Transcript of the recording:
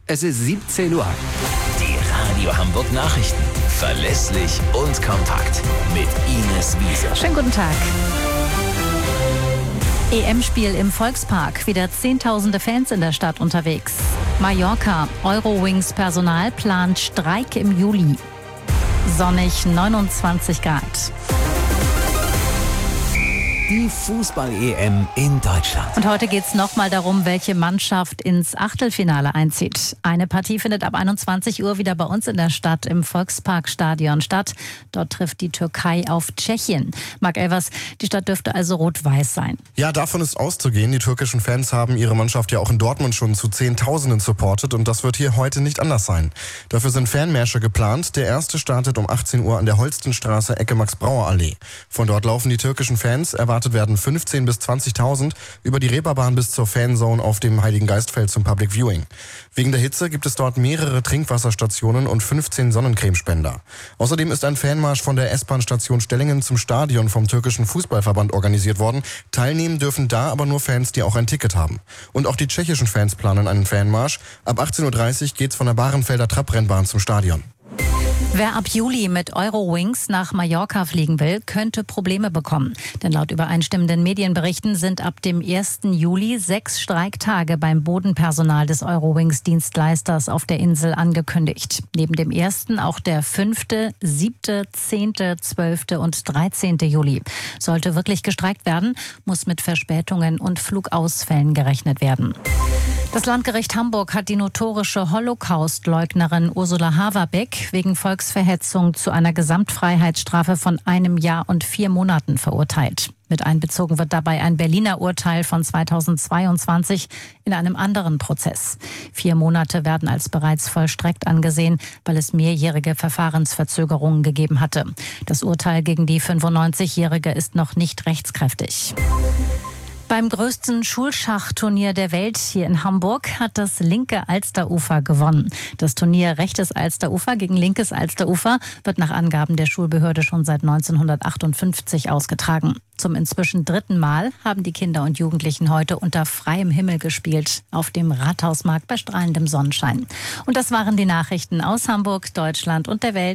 Es ist 17 Uhr. Die Radio Hamburg Nachrichten. Verlässlich und kompakt. Mit Ines Wiese. Schönen guten Tag. EM-Spiel im Volkspark. Wieder Zehntausende Fans in der Stadt unterwegs. Mallorca. Eurowings-Personal plant Streik im Juli. Sonnig 29 Grad. Die Fußball-EM in Deutschland. Und heute geht es nochmal darum, welche Mannschaft ins Achtelfinale einzieht. Eine Partie findet ab 21 Uhr wieder bei uns in der Stadt im Volksparkstadion statt. Dort trifft die Türkei auf Tschechien. Marc Elvers, die Stadt dürfte also rot-weiß sein. Ja, davon ist auszugehen. Die türkischen Fans haben ihre Mannschaft ja auch in Dortmund schon zu Zehntausenden supportet und das wird hier heute nicht anders sein. Dafür sind Fanmärsche geplant. Der erste startet um 18 Uhr an der Holstenstraße, Ecke Max-Brauer-Allee. Von dort laufen die türkischen Fans, erwartet werden 15.000 bis 20.000 über die Reeperbahn bis zur Fanzone auf dem Heiligengeistfeld zum Public Viewing. Wegen der Hitze gibt es dort mehrere Trinkwasserstationen und 15 Sonnencremespender. Außerdem ist ein Fanmarsch von der S-Bahn-Station Stellingen zum Stadion vom türkischen Fußballverband organisiert worden. Teilnehmen dürfen da aber nur Fans, die auch ein Ticket haben. Und auch die tschechischen Fans planen einen Fanmarsch. Ab 18.30 Uhr geht's von der Bahrenfelder Trabrennbahn zum Stadion. Wer ab Juli mit Eurowings nach Mallorca fliegen will, könnte Probleme bekommen. Denn laut übereinstimmenden Medienberichten sind ab dem 1. Juli 6 Streiktage beim Bodenpersonal des Eurowings-Dienstleisters auf der Insel angekündigt. Neben dem 1. auch der 5., 7., 10., 12. und 13. Juli. Sollte wirklich gestreikt werden, muss mit Verspätungen und Flugausfällen gerechnet werden. Das Landgericht Hamburg hat die notorische Holocaust-Leugnerin Ursula Haverbeck wegen Volksverhetzung zu einer Gesamtfreiheitsstrafe von 1 Jahr und 4 Monaten verurteilt. Mit einbezogen wird dabei ein Berliner Urteil von 2022 in einem anderen Prozess. 4 Monate werden als bereits vollstreckt angesehen, weil es mehrjährige Verfahrensverzögerungen gegeben hatte. Das Urteil gegen die 95-Jährige ist noch nicht rechtskräftig. Beim größten Schulschachturnier der Welt hier in Hamburg hat das linke Alsterufer gewonnen. Das Turnier rechtes Alsterufer gegen linkes Alsterufer wird nach Angaben der Schulbehörde schon seit 1958 ausgetragen. Zum inzwischen 3. Mal haben die Kinder und Jugendlichen heute unter freiem Himmel gespielt, auf dem Rathausmarkt bei strahlendem Sonnenschein. Und das waren die Nachrichten aus Hamburg, Deutschland und der Welt.